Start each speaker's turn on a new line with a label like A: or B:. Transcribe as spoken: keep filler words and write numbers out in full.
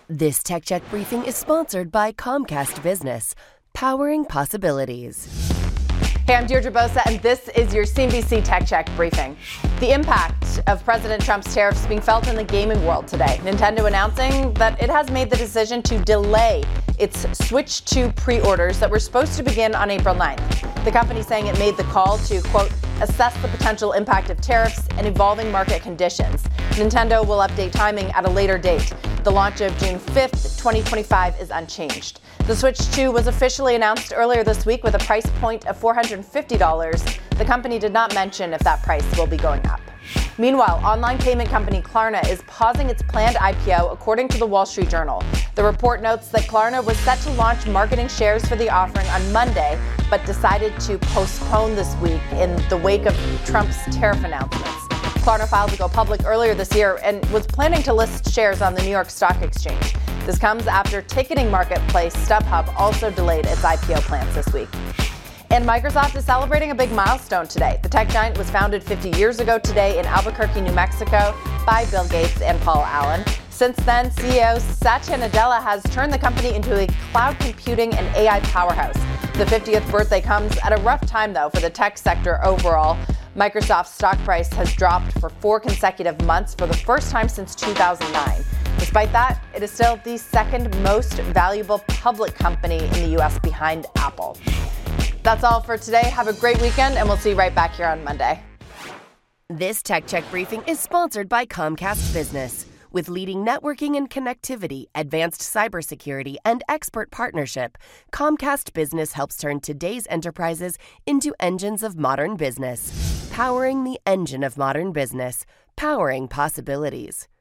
A: This Tech Check briefing is sponsored by Comcast Business, powering possibilities.
B: Hey, I'm Deirdre Bosa, and this is your C N B C Tech Check briefing. The impact of President Trump's tariffs being felt in the gaming world today. Nintendo announcing that it has made the decision to delay its Switch two pre-orders that were supposed to begin on April ninth. The company saying it made the call to, quote, assess the potential impact of tariffs and evolving market conditions. Nintendo will update timing at a later date. The launch of June fifth, twenty twenty-five is unchanged. The Switch two was officially announced earlier this week with a price point of four hundred fifty dollars. The company did not mention if that price will be going up. Meanwhile, online payment company Klarna is pausing its planned I P O, according to the Wall Street Journal. The report notes that Klarna was set to launch marketing shares for the offering on Monday, but decided to postpone this week in the wake of Trump's tariff announcements. Klarna filed to go public earlier this year and was planning to list shares on the New York Stock Exchange. This comes after ticketing marketplace StubHub also delayed its I P O plans this week. And Microsoft is celebrating a big milestone today. The tech giant was founded fifty years ago today in Albuquerque, New Mexico by Bill Gates and Paul Allen. Since then, C E O Satya Nadella has turned the company into a cloud computing and A I powerhouse. The fiftieth birthday comes at a rough time, though, for the tech sector overall. Microsoft's stock price has dropped for four consecutive months for the first time since two thousand nine. Despite that, it is still the second most valuable public company in the U S behind Apple. That's all for today. Have a great weekend, and we'll see you right back here on Monday.
A: This Tech Check briefing is sponsored by Comcast Business. With leading networking and connectivity, advanced cybersecurity, and expert partnership, Comcast Business helps turn today's enterprises into engines of modern business. Powering the engine of modern business. Powering possibilities.